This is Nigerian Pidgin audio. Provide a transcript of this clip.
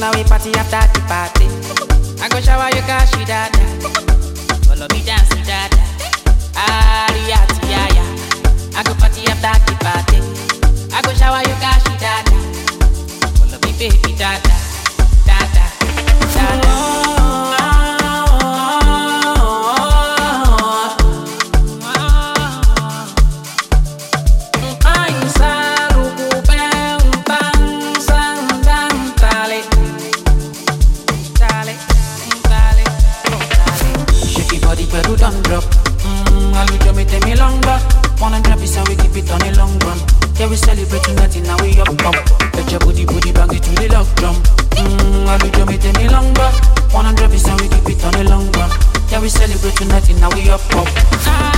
now we party after the party. I go shower you cash you dada. Follow me dance you dada. Ariati yaya. I go party after the party. I go shower you cash you dada. Follow me baby dada. Dada. Dada. Don't drop. I'll be drumming take me longer. 100 is how we keep it on a long run. Yeah, we celebrate tonight and now we up. Let your booty bang it to the lock drum. I'll be drumming take me longer. 100 is how we keep it on a long run. Yeah, we celebrate tonight and now we up.